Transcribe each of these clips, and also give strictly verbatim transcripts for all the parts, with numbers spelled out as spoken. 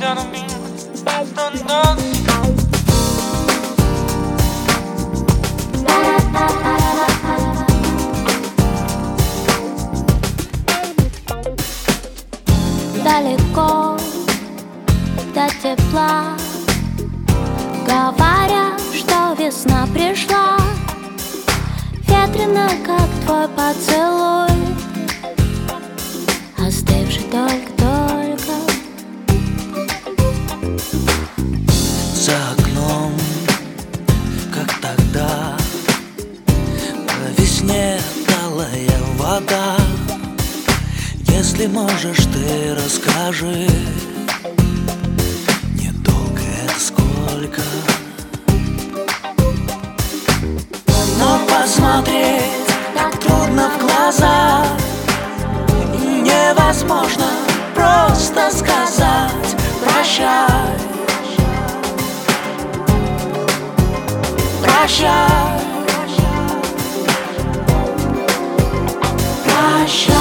Далеко до тепла, говорят, что весна пришла. Ветрено, как твой поцелуй, остывший только-только. За окном, как тогда, по весне талая вода. Если можешь, ты расскажи, недолго это сколько, но посмотреть так трудно в глаза, и невозможно просто сказать прощай. Прощай. Прощай.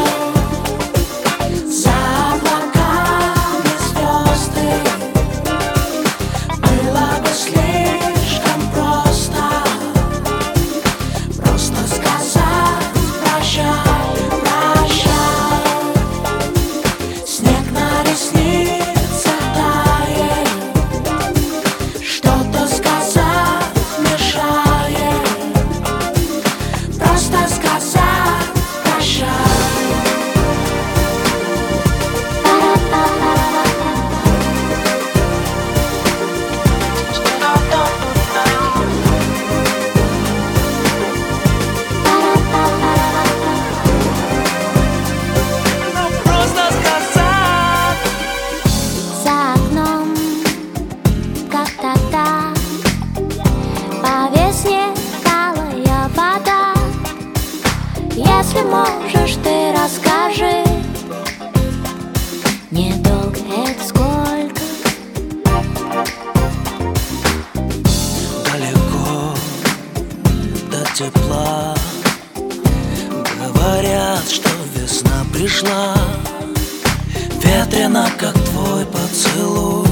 Если можешь, ты расскажи, недолго это сколько. Далеко до тепла, говорят, что весна пришла. Ветрено, как твой поцелуй,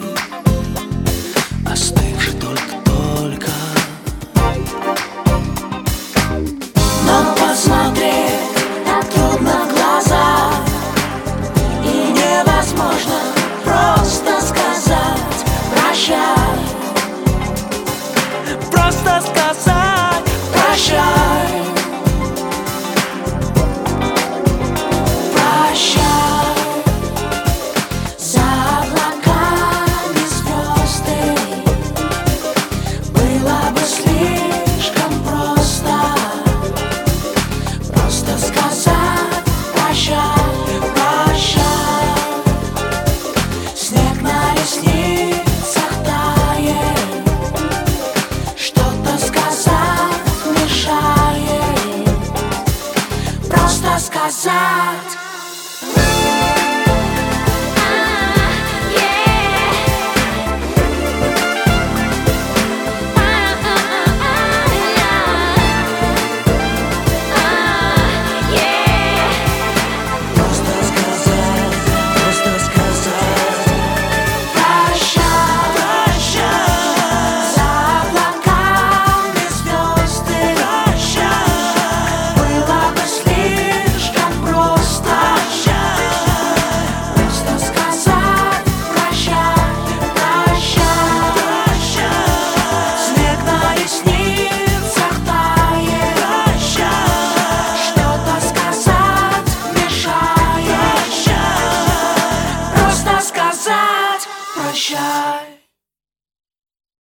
остывший только-только. Но посмотреть так трудно в глаза, и невозможно просто сказать прощай. Просто сказать прощай. Прощай. За облаками звезды было бы слишком просто сказать прощай, прощай. Снег на ресницах тает, что-то сказать мешает. Просто сказать. Прощай.